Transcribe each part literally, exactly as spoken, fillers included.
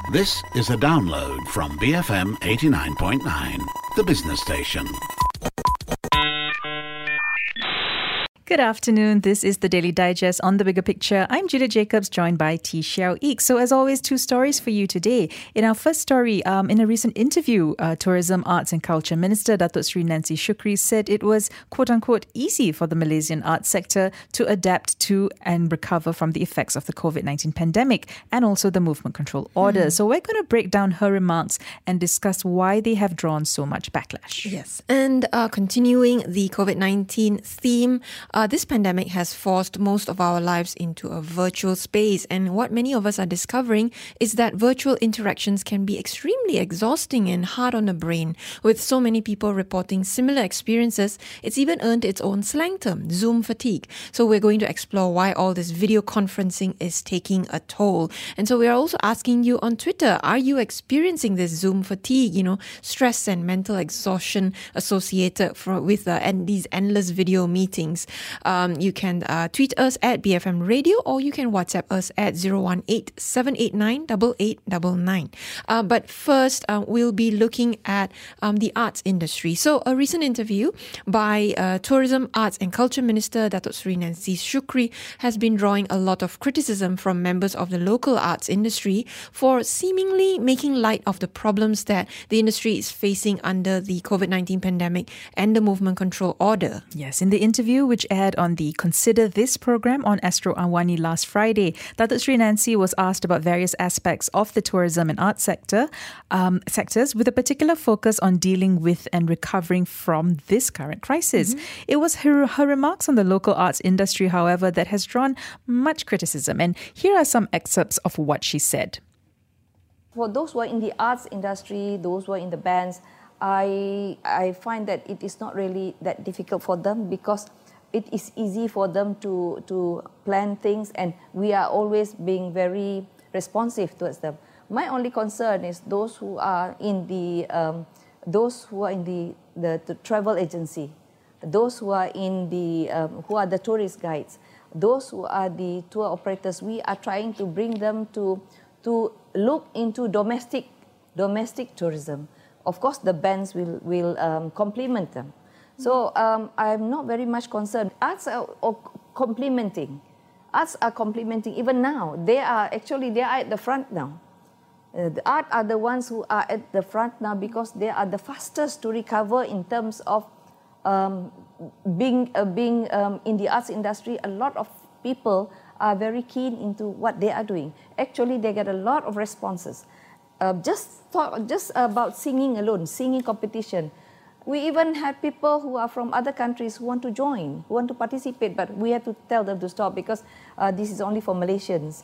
This is a download from B F M eighty-nine point nine, the business station. Good afternoon. This is the Daily Digest on The Bigger Picture. I'm Julia Jacobs, joined by T. Xiao Eek. So as always, two stories for you today. In our first story, um, in a recent interview, uh, Tourism, Arts and Culture Minister Datuk Seri Nancy Shukri said it was quote-unquote easy for the Malaysian arts sector to adapt to and recover from the effects of the COVID nineteen pandemic and also the movement control order. Mm. So we're going to break down her remarks and discuss why they have drawn so much backlash. Yes, and uh, continuing the COVID nineteen theme, Uh, this pandemic has forced most of our lives into a virtual space, and what many of us are discovering is that virtual interactions can be extremely exhausting and hard on the brain. With so many people reporting similar experiences, it's even earned its own slang term, Zoom fatigue. So we're going to explore why all this video conferencing is taking a toll. And so we are also asking you on Twitter, are you experiencing this Zoom fatigue, you know, stress and mental exhaustion associated for, with uh, and these endless video meetings? Um, you can uh, tweet us at B F M Radio, or you can WhatsApp us at zero one eight, seven eight nine, eight eight nine nine. Uh, but first, uh, we'll be looking at um, the arts industry. So a recent interview by uh, Tourism, Arts and Culture Minister Datuk Seri Nancy Shukri has been drawing a lot of criticism from members of the local arts industry for seemingly making light of the problems that the industry is facing under the COVID nineteen pandemic and the movement control order. Yes, in the interview, which aired on the Consider This program on Astro Awani last Friday, Datuk Seri Nancy was asked about various aspects of the tourism and arts sector um, sectors, with a particular focus on dealing with and recovering from this current crisis. Mm-hmm. It was her, her remarks on the local arts industry, however, that has drawn much criticism. And here are some excerpts of what she said. For those who are in the arts industry, those who are in the bands, I I find that it is not really that difficult for them, because it is easy for them to, to plan things, and we are always being very responsive towards them. My only concern is those who are in the um, those who are in the, the, the travel agency, those who are in the um, who are the tourist guides, those who are the tour operators. We are trying to bring them to to look into domestic domestic tourism. Of course, the bands will will um, complement them. So um, I'm not very much concerned. Arts are complementing. Arts are complementing even now. They are actually they are at the front now. Uh, the art are the ones who are at the front now, because they are the fastest to recover in terms of um, being uh, being um, in the arts industry. A lot of people are very keen into what they are doing. Actually, they get a lot of responses. Uh, just thought, just about singing alone, singing competition. We even had people who are from other countries who want to join, who want to participate, but we had to tell them to stop, because uh, this is only for Malaysians.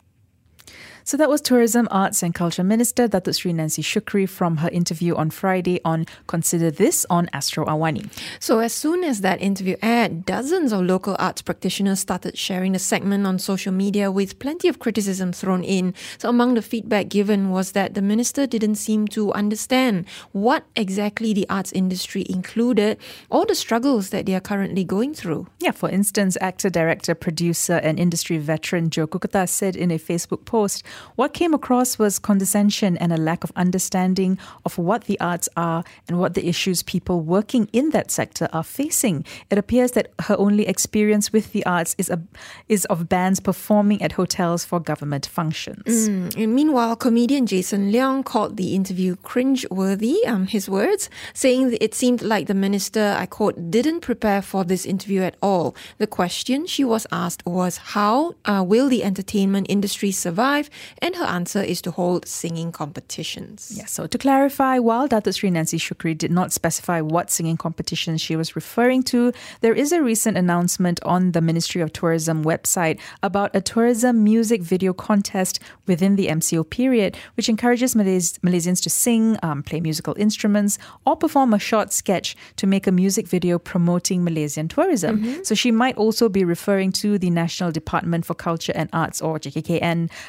So that was Tourism, Arts and Culture Minister Datuk Seri Nancy Shukri from her interview on Friday on Consider This on Astro Awani. So as soon as that interview aired, dozens of local arts practitioners started sharing the segment on social media, with plenty of criticism thrown in. So among the feedback given was that the minister didn't seem to understand what exactly the arts industry included, or the struggles that they are currently going through. Yeah, for instance, actor, director, producer and industry veteran Joe Kukata said in a Facebook post, what came across was condescension and a lack of understanding of what the arts are and what the issues people working in that sector are facing. It appears that her only experience with the arts is a, is of bands performing at hotels for government functions. Mm. And meanwhile, comedian Jason Leong called the interview cringe-worthy, um, his words, saying that it seemed like the minister, I quote, didn't prepare for this interview at all. The question she was asked was, how uh, will the entertainment industry survive? And her answer is to hold singing competitions. Yeah, so to clarify, while Datuk Seri Nancy Shukri did not specify what singing competitions she was referring to, there is a recent announcement on the Ministry of Tourism website about a tourism music video contest within the M C O period, which encourages Malays- Malaysians to sing, um, play musical instruments, or perform a short sketch to make a music video promoting Malaysian tourism. Mm-hmm. So she might also be referring to the National Department for Culture and Arts, or J K K N, uh,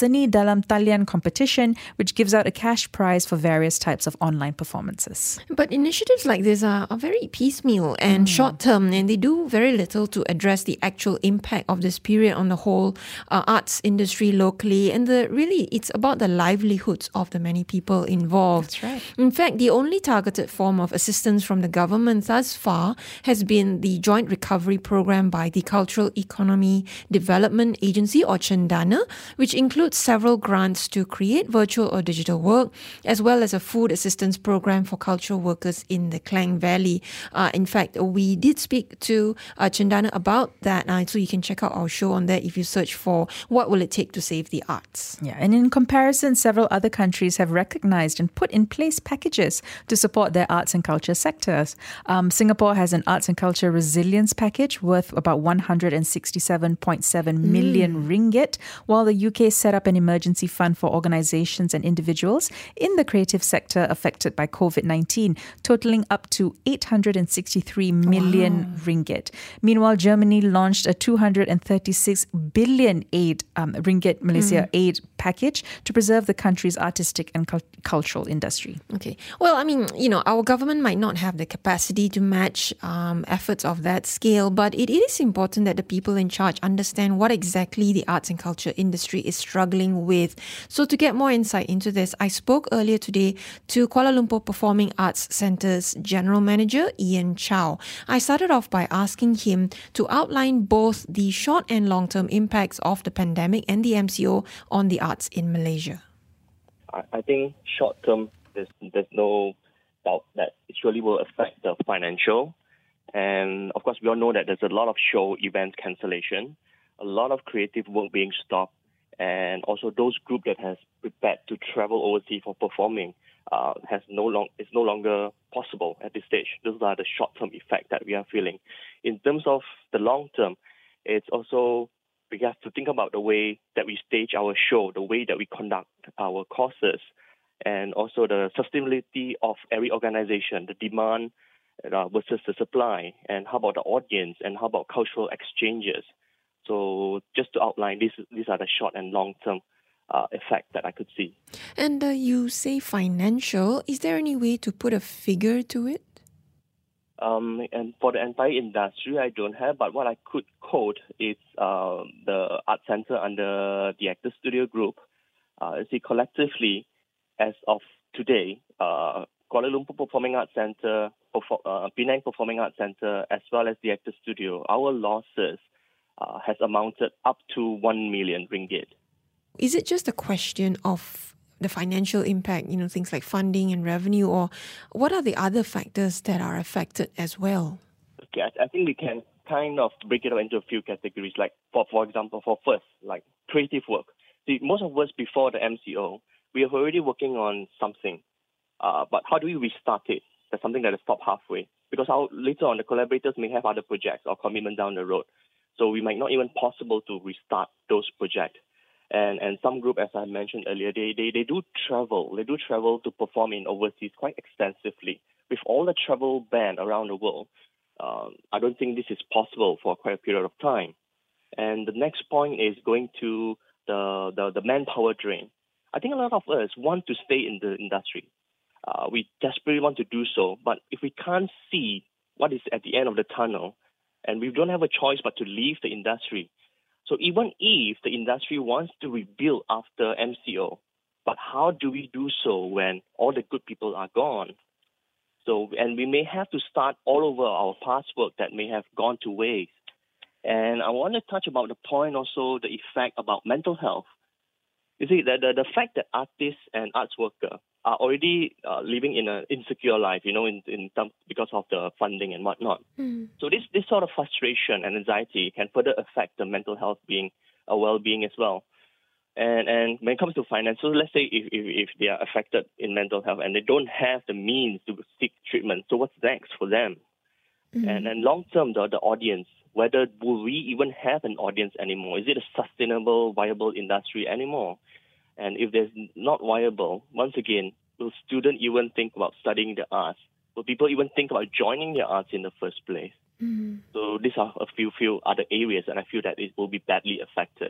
Seni Dalam Talian competition, which gives out a cash prize for various types of online performances. But initiatives like this are, are very piecemeal and mm. short-term, and they do very little to address the actual impact of this period on the whole uh, arts industry locally. And the really, it's about the livelihoods of the many people involved. That's right. In fact, the only targeted form of assistance from the government thus far has been the Joint Recovery Program by the Cultural Economy Development Agency, or Cendana, which includes several grants to create virtual or digital work, as well as a food assistance program for cultural workers in the Klang Valley. Uh, in fact, we did speak to uh, Cendana about that, uh, so you can check out our show on that if you search for What Will It Take to Save the Arts. Yeah, and in comparison, several other countries have recognized and put in place packages to support their arts and culture sectors. Um, Singapore has an arts and culture resilience package worth about one hundred sixty-seven point seven million mm. ringgit, while the U K set up an emergency fund for organizations and individuals in the creative sector affected by COVID nineteen, totaling up to eight hundred sixty-three million wow. ringgit. Meanwhile, Germany launched a two hundred thirty-six billion aid um, ringgit Malaysia mm. aid package to preserve the country's artistic and cu- cultural industry. Okay. Well, I mean, you know, our government might not have the capacity to match um, efforts of that scale, but it, it is important that the people in charge understand what exactly the arts and culture industry is struggling with. So to get more insight into this, I spoke earlier today to Kuala Lumpur Performing Arts Centre's General Manager, Ian Chow. I started off by asking him to outline both the short and long-term impacts of the pandemic and the M C O on the arts in Malaysia. I, I think short-term, there's, there's no doubt that it surely will affect the financial. And of course, we all know that there's a lot of show events cancellation, a lot of creative work being stopped, and also those groups that has prepared to travel overseas for performing uh, has no long it's no longer possible at this stage. Those are the short-term effects that we are feeling. In terms of the long-term, it's also we have to think about the way that we stage our show, the way that we conduct our courses, and also the sustainability of every organization, the demand uh, versus the supply, and how about the audience, and how about cultural exchanges. So just to outline, these these are the short and long-term uh, effects that I could see. And uh, you say financial. Is there any way to put a figure to it? Um, and for the entire industry, I don't have, but what I could quote is uh, the art center under the Actors Studio Group. Uh, see, collectively, as of today, uh, Kuala Lumpur Performing Arts Centre, Perfor- uh, Penang Performing Arts Centre, as well as the Actors Studio, our losses uh, has amounted up to one million ringgit. Is it just a question of the financial impact, you know, things like funding and revenue, or what are the other factors that are affected as well? Okay, I, I think we can kind of break it up into a few categories. Like, for for example, for first, like creative work. See, most of us before the M C O, we are already working on something. Uh, but how do we restart it? That's something that is stopped halfway. Because our, later on, the collaborators may have other projects or commitment down the road. So we might not even possible to restart those projects. And and some group, as I mentioned earlier, they, they, they do travel. They do travel to perform in overseas quite extensively. With all the travel ban around the world, um, I don't think this is possible for quite a period of time. And the next point is going to the, the, the manpower drain. I think a lot of us want to stay in the industry. Uh, we desperately want to do so. But if we can't see what is at the end of the tunnel, and we don't have a choice but to leave the industry, so even if the industry wants to rebuild after M C O, but how do we do so when all the good people are gone? So, and we may have to start all over our past work that may have gone to waste. And I want to touch about the point also, the effect about mental health. You see, the, the, the fact that artists and arts workers are already uh, living in an insecure life, you know, in, in terms, because of the funding and whatnot. Mm. So this, this sort of frustration and anxiety can further affect the mental health being, uh, well-being as well. And and when it comes to finance, so let's say if, if, if they are affected in mental health and they don't have the means to seek treatment, so what's next for them? Mm. And and long-term, the, the audience, whether will we even have an audience anymore? Is it a sustainable, viable industry anymore? And if there's not viable, once again, will students even think about studying the arts? Will people even think about joining the arts in the first place? Mm. So these are a few few other areas, and I feel that it will be badly affected.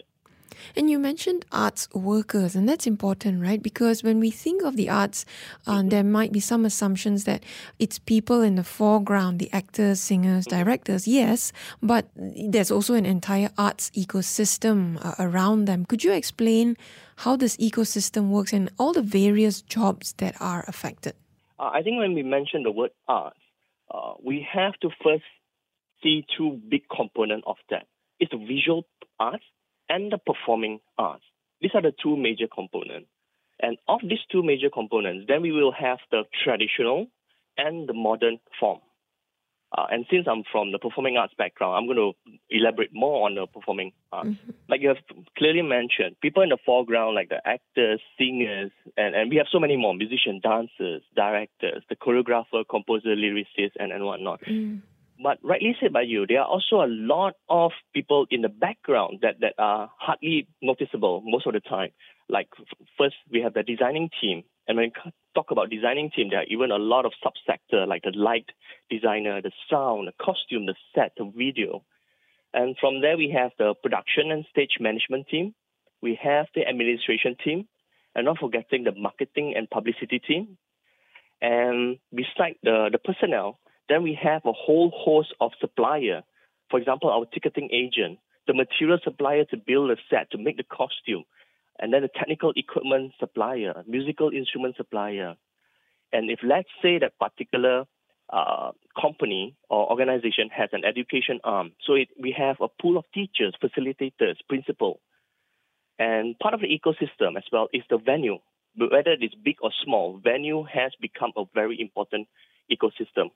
And you mentioned arts workers, and that's important, right? Because when we think of the arts, uh, there might be some assumptions that it's people in the foreground, the actors, singers, directors, yes, but there's also an entire arts ecosystem uh, around them. Could you explain how this ecosystem works and all the various jobs that are affected? Uh, I think when we mention the word arts, uh, we have to first see two big components of that. It's the visual arts and the performing arts. These are the two major components. And of these two major components, then we will have the traditional and the modern form. Uh, and since I'm from the performing arts background, I'm going to elaborate more on the performing arts. Mm-hmm. Like you have clearly mentioned, people in the foreground, like the actors, singers, and, and we have so many more, musicians, dancers, directors, the choreographer, composer, lyricist, and, and whatnot. Mm. But rightly said by you, there are also a lot of people in the background that, that are hardly noticeable most of the time. Like first, we have the designing team. And when we talk about designing team, there are even a lot of subsector like the light designer, the sound, the costume, the set, the video. And from there, we have the production and stage management team. We have the administration team. And not forgetting the marketing and publicity team. And beside the, the personnel, then we have a whole host of supplier. For example, our ticketing agent, the material supplier to build a set, to make the costume, and then the technical equipment supplier, musical instrument supplier. And if let's say that particular uh, company or organization has an education arm, so it, we have a pool of teachers, facilitators, principal. And part of the ecosystem as well is the venue. Whether it is big or small, venue has become a very important ecosystem.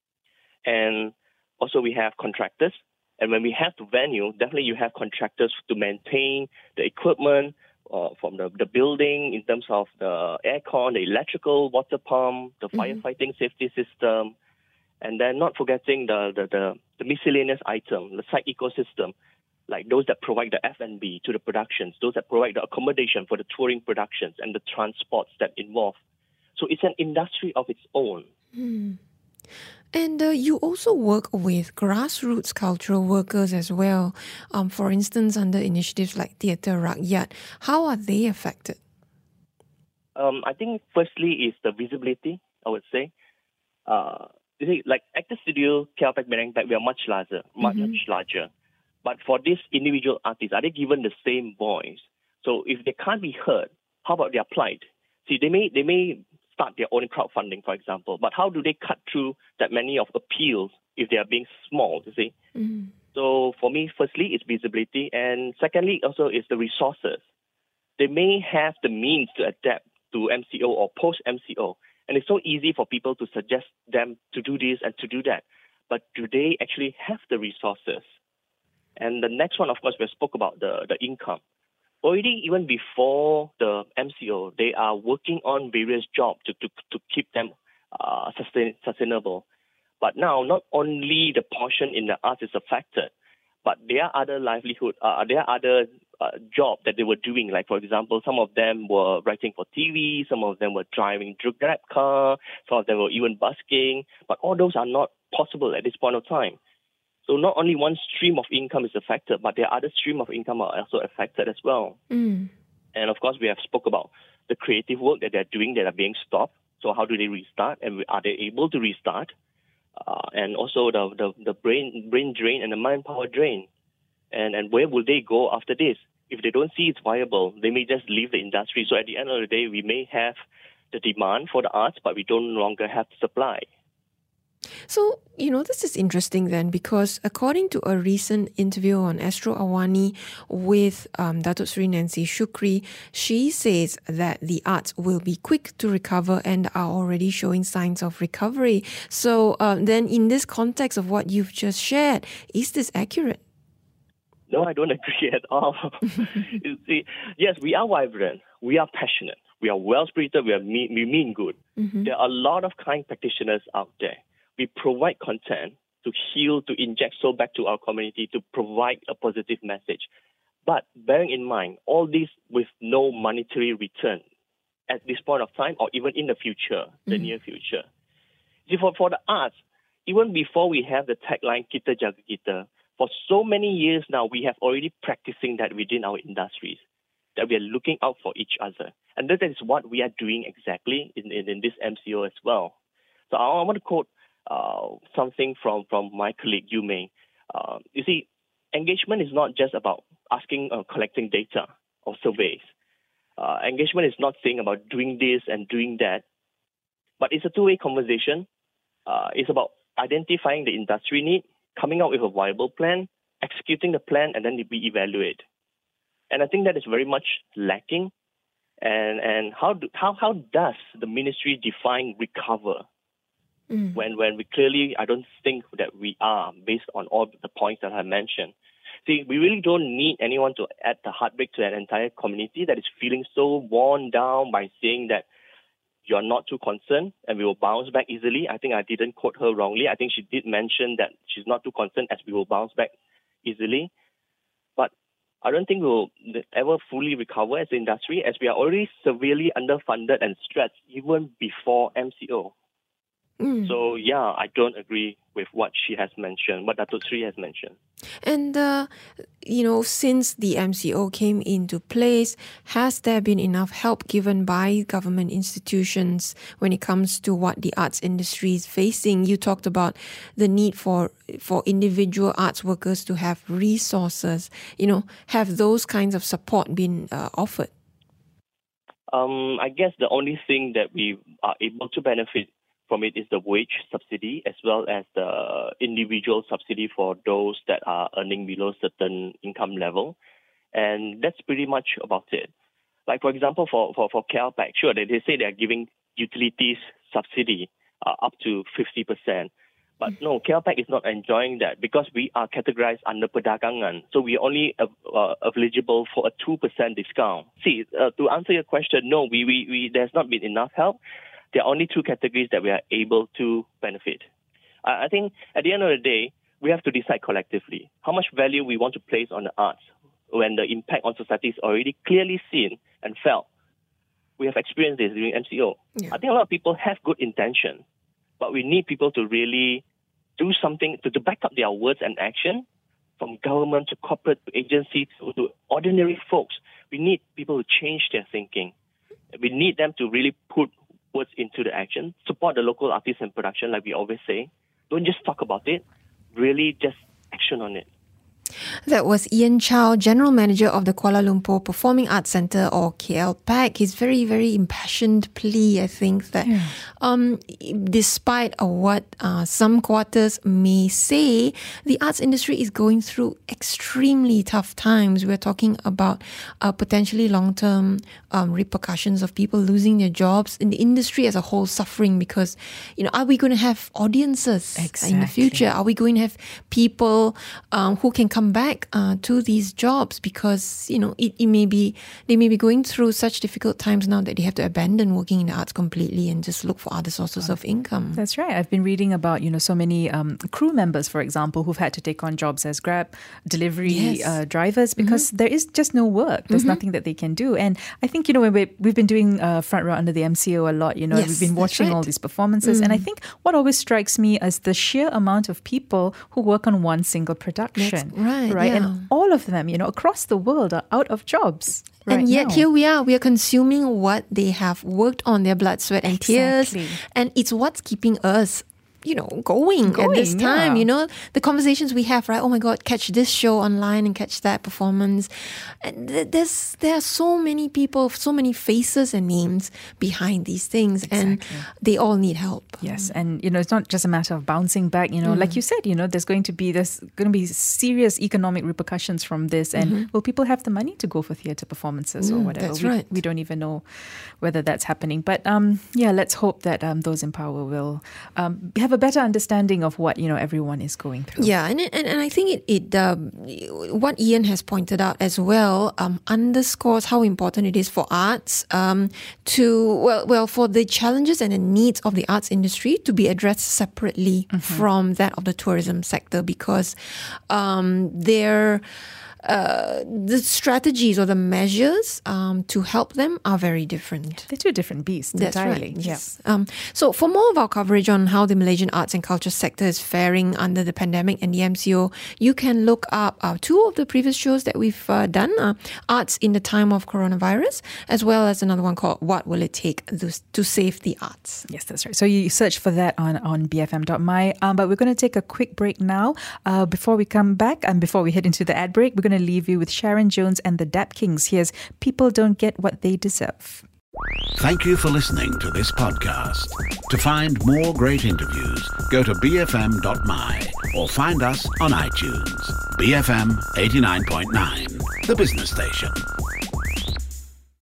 And also we have contractors. And when we have the venue, definitely you have contractors to maintain the equipment uh, from the, the building in terms of the aircon, the electrical, water pump, the mm-hmm. firefighting safety system. And then not forgetting the, the, the, the miscellaneous item, the site ecosystem, like those that provide the F and B to the productions, those that provide the accommodation for the touring productions and the transports that involve. So it's an industry of its own. Mm. And uh, you also work with grassroots cultural workers as well. Um, for instance, under initiatives like Theatre Rakyat, how are they affected? Um, I think firstly is the visibility, I would say. Uh, you see, like Actor Studio, K L P A C, Penang, we are much larger, much, mm-hmm. much larger. But for these individual artists, are they given the same voice? So if they can't be heard, how about their plight? See, they may they may start their own crowdfunding, for example, but how do they cut through that many of appeals if they are being small, you see? Mm-hmm. So for me, firstly, it's visibility, and secondly, also is the resources. They may have the means to adapt to M C O or post-M C O, and it's so easy for people to suggest them to do this and to do that. But do they actually have the resources? And the next one, of course, we spoke about the, the income. Already, even before the M C O, they are working on various jobs to, to, to keep them uh, sustain, sustainable. But now, not only the portion in the arts is affected, but there are other livelihood, uh, there are other uh, jobs that they were doing. Like, for example, some of them were writing for T V, some of them were driving Grab car, some of them were even busking. But all those are not possible at this point of time. So not only one stream of income is affected, but there are other streams of income are also affected as well. Mm. And of course, we have spoke about the creative work that they're doing that are being stopped. So how do they restart? And are they able to restart? Uh, and also the, the, the brain brain drain and the manpower drain. And, and where will they go after this? If they don't see it's viable, they may just leave the industry. So at the end of the day, we may have the demand for the arts, but we don't longer have the supply. So, you know, this is interesting then, because according to a recent interview on Astro Awani with um, Datuk Seri Nancy Shukri, she says that the arts will be quick to recover and are already showing signs of recovery. So um, then in this context of what you've just shared, is this accurate? No, I don't agree at all. You see, yes, we are vibrant. We are passionate. We are well-spirited. We, are mean, we mean good. Mm-hmm. There are a lot of kind practitioners out there. We provide content to heal, to inject soul back to our community, to provide a positive message. But bearing in mind, all this with no monetary return at this point of time or even in the future, the mm-hmm. near future. See, for, for the arts, even before we have the tagline, Kita Jaga Kita, For so many years now, we have already practicing that within our industries, that we are looking out for each other. And that is what we are doing exactly in, in, in this M C O as well. So I, I want to quote uh, something from, from my colleague, Yu Mei. Uh, you see, engagement is not just about asking or collecting data or surveys. Uh, engagement is not saying about doing this and doing that, but it's a two-way conversation. Uh, it's about identifying the industry need, coming out with a viable plan, executing the plan, and then we evaluate. And I think that is very much lacking. And and how do, how how does the ministry define recover mm. when when we clearly, I don't think that we are, based on all the points that I mentioned. See, we really don't need anyone to add the heartbreak to an entire community that is feeling so worn down by saying that you're not too concerned and we will bounce back easily. I think I didn't quote her wrongly. I think she did mention that she's not too concerned as we will bounce back easily. But I don't think we'll ever fully recover as an industry, as we are already severely underfunded and stretched even before M C O. Mm. So, yeah, I don't agree with what she has mentioned, what Dato Sri has mentioned. And, uh, you know, since the M C O came into place, has there been enough help given by government institutions when it comes to what the arts industry is facing? You talked about the need for for individual arts workers to have resources. You know, have those kinds of support been uh, offered? Um, I guess the only thing that we are able to benefit from it is the wage subsidy, as well as the individual subsidy for those that are earning below certain income level. And that's pretty much about it. Like, for example, for, for, for K L P A C, sure, they, they say they're giving utilities subsidy uh, up to fifty percent. But no, K L P A C is not enjoying that because we are categorized under perdagangan. So we are only uh, uh, eligible for a two percent discount. See, uh, to answer your question, no, we, we, we there's not been enough help. There are only two categories that we are able to benefit. Uh, I think at the end of the day, we have to decide collectively how much value we want to place on the arts when the impact on society is already clearly seen and felt. We have experienced this during M C O. Yeah. I think a lot of people have good intention, but we need people to really do something to, to back up their words and action, from government to corporate to agencies to, to ordinary folks. We need people to change their thinking. We need them to really put words into the action, support the local artists and production like we always say. Don't just talk about it, really just action on it. That was Ian Chow, General Manager of the Kuala Lumpur Performing Arts Centre, or K L P A C. His very, very impassioned plea, I think, that yeah. um, despite uh, what uh, some quarters may say, the arts industry is going through extremely tough times. We're talking about uh, potentially long-term um, repercussions of people losing their jobs, in the industry as a whole suffering because, you know, are we going to have audiences exactly. in the future? Are we going to have people um, who can come back uh, to these jobs because, you know, it, it may be, they may be going through such difficult times now that they have to abandon working in the arts completely and just look for other sources of income. That's right. I've been reading about, you know, so many um, crew members, for example, who've had to take on jobs as Grab delivery yes. uh, drivers because mm-hmm. there is just no work. There's mm-hmm. nothing that they can do. And I think, you know, when we, we've been doing uh, Front Row under the M C O a lot, you know, yes, we've been watching right. all these performances. Mm. And I think what always strikes me is the sheer amount of people who work on one single production. That's right. Right. Yeah. And all of them, you know, across the world are out of jobs. Right and yet now. Here we are, we are consuming what they have worked on, their blood, sweat and exactly. tears. And it's what's keeping us, you know, going, going at this time, yeah. you know, the conversations we have, right? Oh my God, catch this show online and catch that performance. And there's, there are so many people, so many faces and names behind these things exactly. and they all need help. Yes. And, you know, it's not just a matter of bouncing back, you know, mm. like you said, you know, there's going to be, there's going to be serious economic repercussions from this. And mm-hmm. will people have the money to go for theatre performances mm, or whatever? That's we, right. we don't even know whether that's happening. But um, yeah, let's hope that um, those in power will um, have a better understanding of what, you know, everyone is going through. Yeah, and and, and I think it, it um, what Ian has pointed out as well um, underscores how important it is for arts um, to, well, well, for the challenges and the needs of the arts industry to be addressed separately mm-hmm. from that of the tourism sector because um, they're uh, the strategies or the measures um, to help them are very different. They're two different beasts That's entirely. right. Yes. Um, so for more of our coverage on how the Malaysian arts and culture sector is faring under the pandemic and the M C O, you can look up uh, two of the previous shows that we've uh, done, uh, Arts in the Time of Coronavirus, as well as another one called What Will It Take to, to Save the Arts? Yes, that's right. So you search for that on, on b f m dot m y. Um, but we're going to take a quick break now. Uh, before we come back and before we head into the ad break, we're going to leave you with Sharon Jones and the Dap Kings. Here's People Don't Get What They Deserve. Thank you for listening to this podcast. To find more great interviews, go to b f m dot m y or find us on iTunes. B F M eighty-nine point nine, the business station.